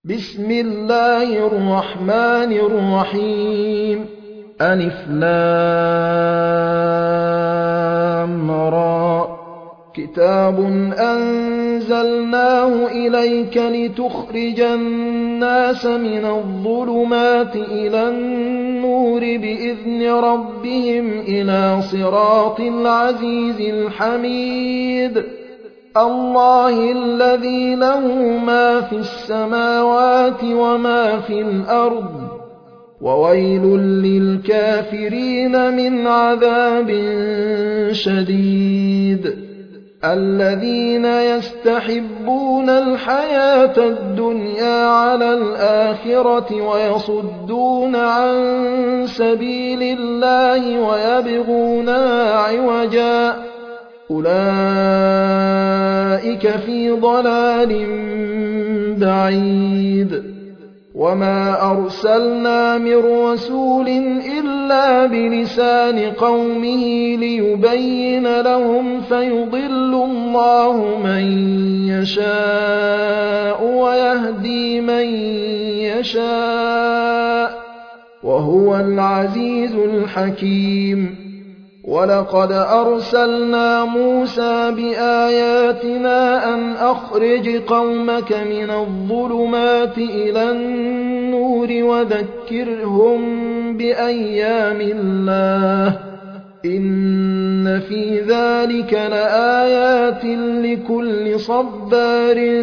بسم الله الرحمن الرحيم ألف لام را كتاب أنزلناه إليك لتخرج الناس من الظلمات إلى النور بإذن ربهم إلى صراط العزيز الحميد الله الذي له ما في السماوات وما في الأرض وويل للكافرين من عذاب شديد الذين يستحبون الحياة الدنيا على الآخرة ويصدون عن سبيل الله ويبغونها عوجا أولئك في ضلال بعيد وما أرسلنا من رسول إلا بلسان قومه ليبين لهم فيضل الله من يشاء ويهدي من يشاء وهو العزيز الحكيم ولقد أرسلنا موسى بآياتنا أن أخرج قومك من الظلمات إلى النور وذكرهم بأيام الله إن في ذلك لآيات لكل صبار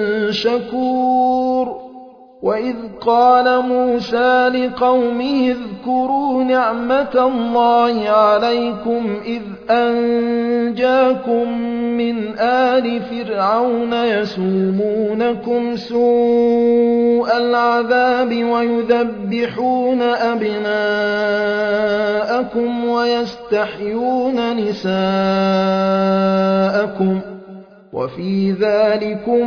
شكور وإذ قال موسى لقومه اذكروا نعمة الله عليكم إذ أنجاكم من آل فرعون يسومونكم سوء العذاب ويذبحون أبناءكم ويستحيون نساءكم وفي ذلكم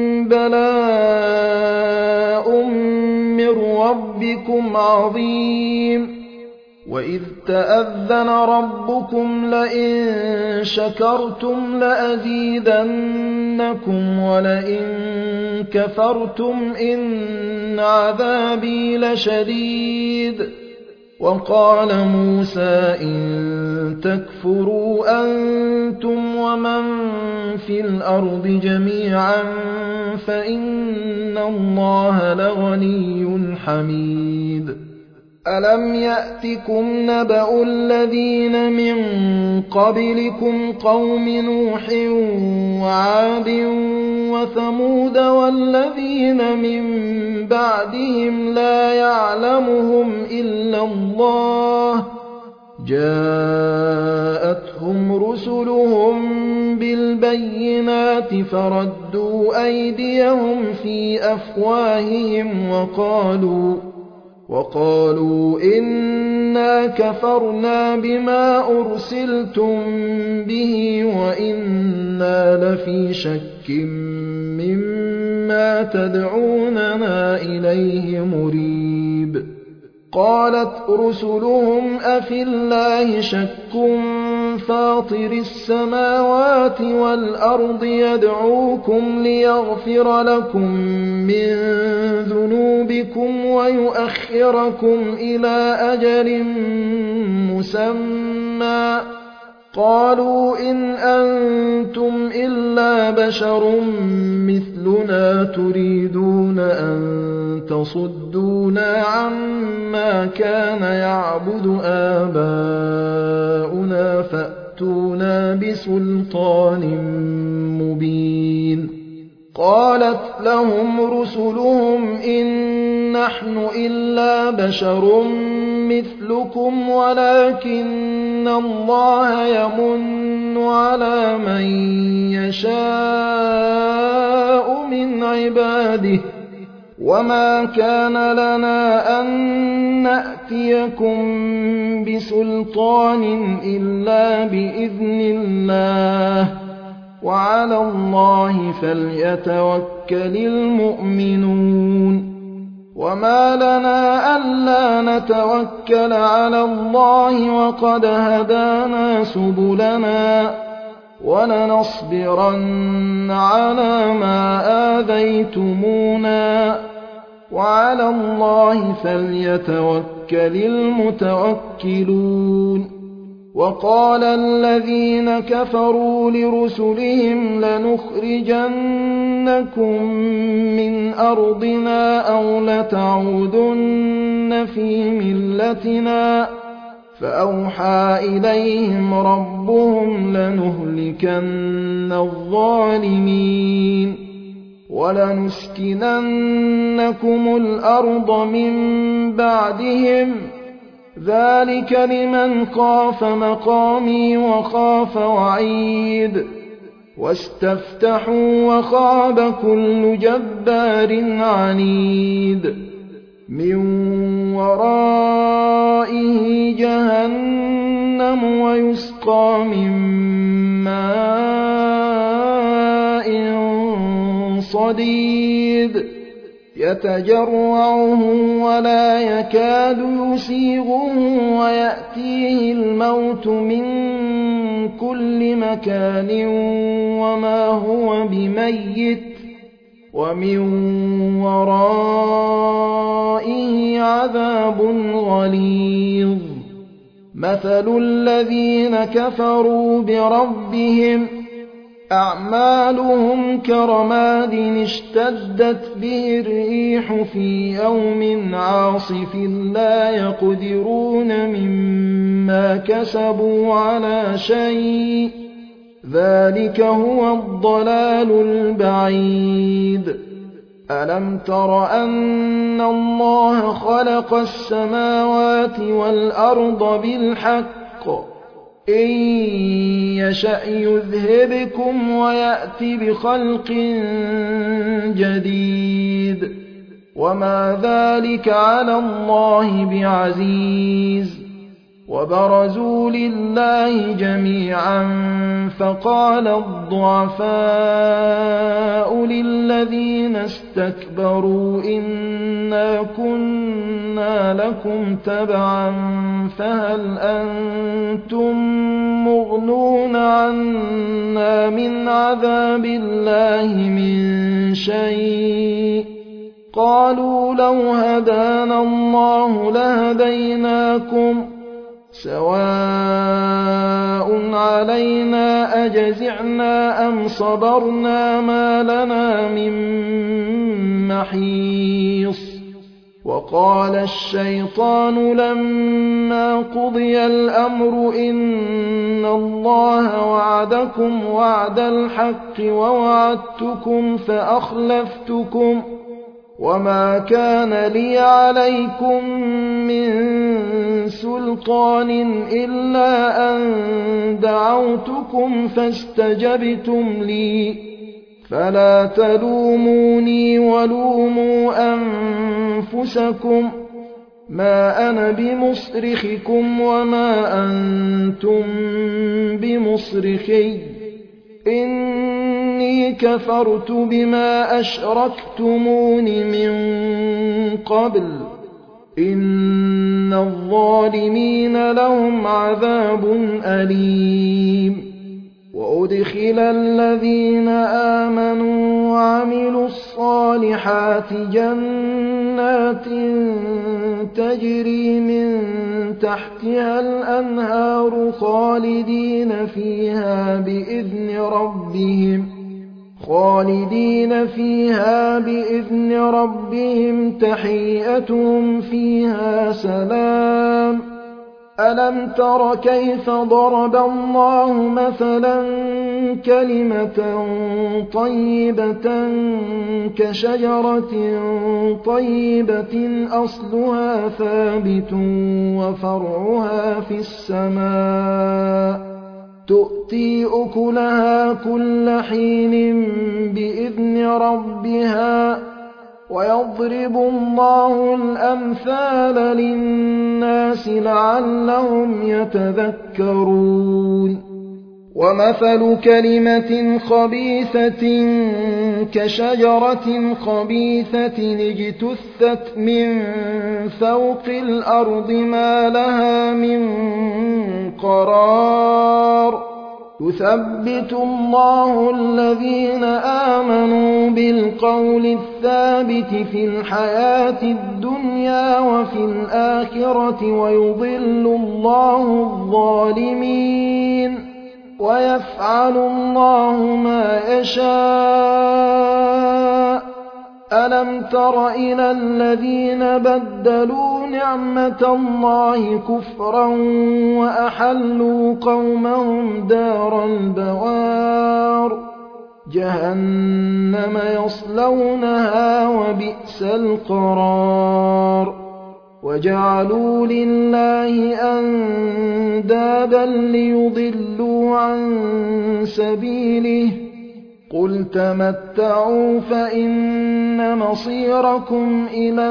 بلاء من ربكم عظيم وإذ تأذن ربكم لئن شكرتم لأزيدنكم ولئن كفرتم إن عذابي لشديد وقال موسى إن تكفروا أنتم ومن في الأرض جميعا فإن الله لغني حميد ألم يأتكم نبأ الذين من قبلكم قوم نوح وعاد وثمود والذين من بعدهم لا يعلمهم إلا الله جاءتهم رسلهم بالبينات فردوا أيديهم في أفواههم وقالوا إنا كفرنا بما أرسلتم به وإنا لفي شك مما تدعوننا إليه مريب قالت رسلهم أفي الله شك فاطر السماوات والأرض يدعوكم ليغفر لكم من ذنوبكم ويؤخركم إلى أجل مسمى قالوا إن أنتم إلا بشر مثلنا تريدون أن تصدونا عما كان يعبد آباؤنا فأتونا بسلطان مبين قالت لهم رسلهم إن نحن إلا بشر مثلكم ولكن الله يمن على من يشاء من عباده وما كان لنا أن نأتيكم بسلطان إلا بإذن الله وعلى الله فليتوكل المؤمنون وما لنا ألا نتوكل على الله وقد هدانا سبلنا ولنصبرن على ما آذيتمونا وعلى الله فليتوكل المتوكلون. وقال الذين كفروا لرسلهم لنخرجنكم من أرضنا أو لتعودن في ملتنا فأوحى إليهم ربهم لنهلكن الظالمين ولنسكننكم الأرض من بعدهم ذلك لمن خاف مقامي وخاف وعيد واستفتحوا وخاب كل جبار عنيد من ورائه جهنم ويسقى من ماء صديد يتجرعه ولا يكاد يسيغه ويأتيه الموت من كل مكان وما هو بميت ومن ورائه عذاب غليظ. مثل الذين كفروا بربهم أعمالهم كرماد اشتدت به الريح في يوم عاصف لا يقدرون مما كسبوا على شيء ذلك هو الضلال البعيد. ألم تر أن الله خلق السماوات والأرض بالحق إن يشأ يذهبكم ويأت بخلق جديد وما ذلك على الله بعزيز. وبرزوا لله جميعا فقال الضعفاء للذين استكبروا إنا كنا لكم تبعا فهل أنتم مغنون عنا من عذاب الله من شيء قالوا لو هدانا الله لهديناكم سواء علينا أجزعنا أم صبرنا ما لنا من محيص. وقال الشيطان لما قضي الأمر إن الله وعدكم وعد الحق ووعدتكم فأخلفتكم وما كان لي عليكم من سلطان إلا أن دعوتكم فاستجبتم لي فلا تلوموني ولوموا أنفسكم ما أنا بمصرخكم وما أنتم بمصرخي إني كفرت بما أشركتمون من قبل إن الظالمين لهم عذاب أليم. وأدخل الذين آمنوا وعملوا الصالحات جنات تجري من تحتها الأنهار خالدين فيها بإذن ربهم تحيتهم فيها سلام. ألم تر كيف ضرب الله مثلا كلمة طيبة كشجرة طيبة أصلها ثابت وفرعها في السماء تؤتي أكلها كل حين بإذن ربها ويضرب الله الأمثال للناس لعلهم يتذكرون. ومثل كلمة خبيثة كشجرة خبيثة اجتثت من فوق الأرض ما لها من قرار يثبت الله الذين آمنوا بالقول الثابت في الحياة الدنيا وفي الآخرة ويضل الله الظالمين ويفعل الله ما يشاء. ألم تر إلى الذين بدلوا نعمة الله كفرا وأحلوا قومهم دار البوار جهنم يصلونها وبئس القرار وجعلوا لله أندادا ليضلوا عن سبيله قل تمتعوا فإن مصيركم إلى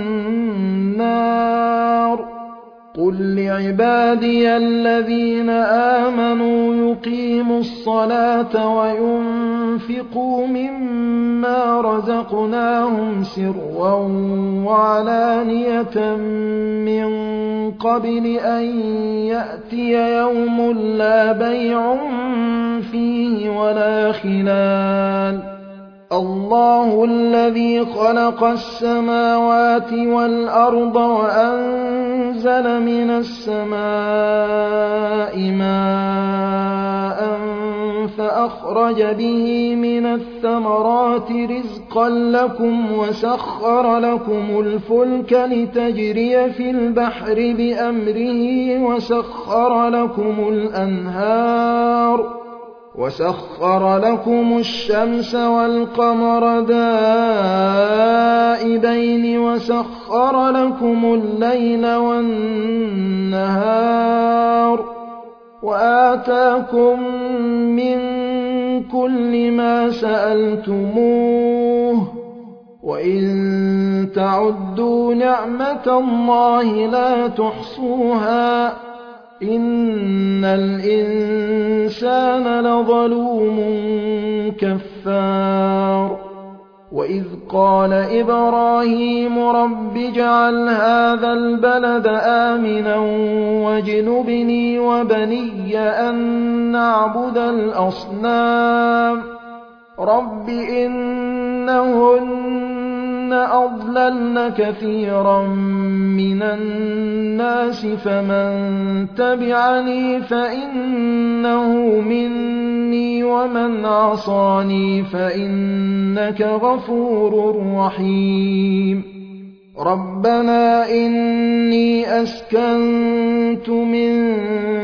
النار قل لعبادي الذين آمنوا يقيموا الصلاة وينفقوا مما رزقناهم سرا وعلانية من قبل أن يأتي يوم لا بيع فيه ولا خلال الله الذي خلق السماوات والأرض وأنزل من السماء ماء فأخرج به من الثمرات رزقا لكم وسخر لكم الفلك لتجري في البحر بأمره وسخر لكم الشمس والقمر دائبين وسخر لكم الليل والنهار وآتاكم من كل ما سألتموه وإن تعدوا نعمة الله لا تحصوها إن الإنسان لظلوم كفار وإذ قال إبراهيم رب اجعل هذا البلد آمنا واجنبني وبني أن نعبد الأصنام رب إنهن أضللن كثيرا من الناس فمن تبعني فإنه مني ومن عصاني فإنك غفور رحيم ربنا إني أسكنت من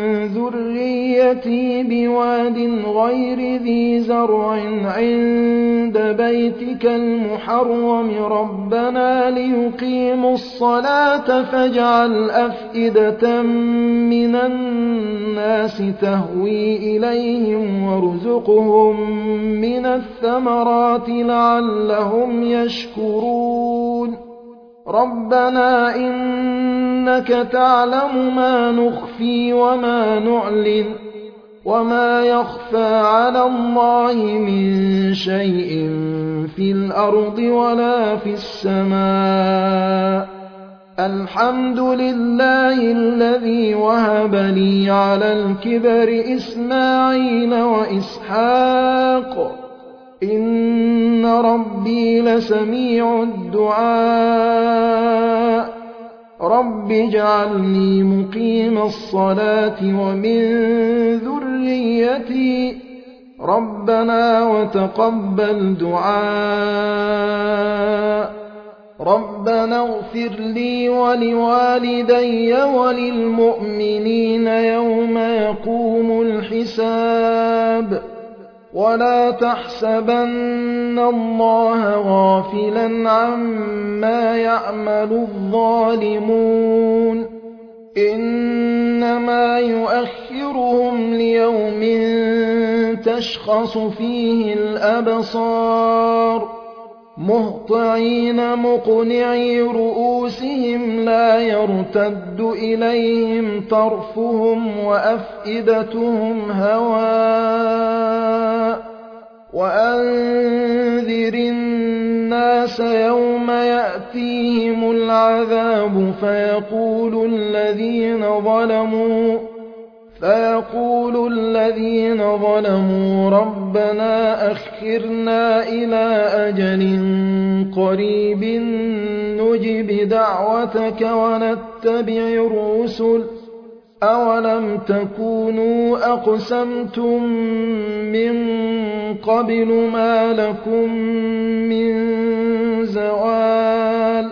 ذريتي بواد غير ذي زرع عند بيتك المحرم ربنا ليقيموا الصلاة فاجعل أفئدة من الناس تهوي إليهم وارزقهم من الثمرات لعلهم يشكرون ربنا إنك تعلم ما نخفي وما نعلن وما يخفى على الله من شيء في الأرض ولا في السماء الحمد لله الذي وهب لي على الكبر إسماعيل وإسحاق إن ربي لسميع الدعاء رب اجعلني مقيم الصلاة ومن ذريتي ربنا وتقبل دعاء ربنا اغفر لي ولوالدي وللمؤمنين يوم يقوم الحساب ولا تحسبن الله غافلا عما يعمل الظالمون إنما يؤخرهم ليوم تشخص فيه الأبصار مهطعين مقنعي رؤوسهم لا يرتد إليهم طرفهم وأفئدتهم هواء وأنذر الناس يوم يأتيهم العذاب فيقول الذين ظلموا ربنا أخرنا إلى أجل قريب نجب دعوتك ونتبع الرسل أولم تكونوا أقسمتم من قبل ما لكم من زوال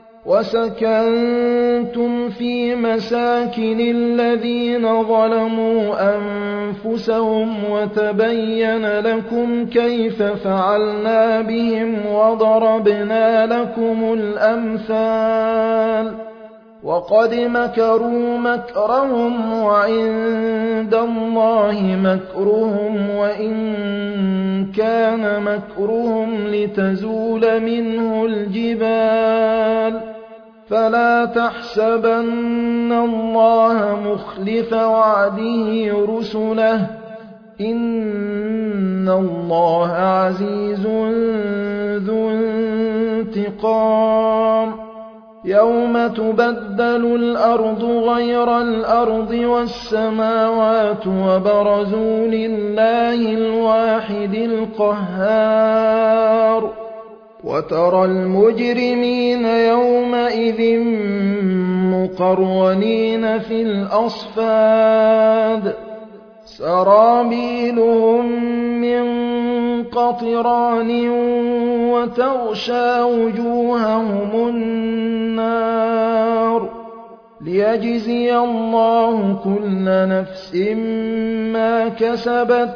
وسكنتم في مساكن الذين ظلموا أنفسهم وتبين لكم كيف فعلنا بهم وضربنا لكم الأمثال وقد مكروا مكرهم وعند الله مكرهم وإن كان مكرهم لتزول منه الجبال فلا تحسبن الله مخلف وعده رسله إن الله عزيز ذو انتقام يوم تبدل الأرض غير الأرض والسماوات وبرزوا لله الواحد القهار وترى المجرمين يومئذ مقرنين في الأصفاد سرابيلهم من قطران وتغشى وجوههم النار ليجزي الله كل نفس ما كسبت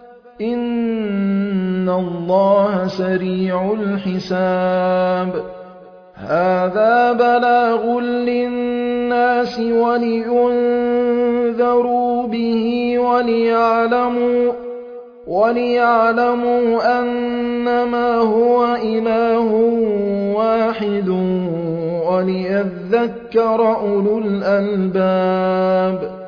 إن الله سريع الحساب هذا بلاغ للناس ولينذروا به وليعلموا أنما هو إله واحد وليذكر أولو الألباب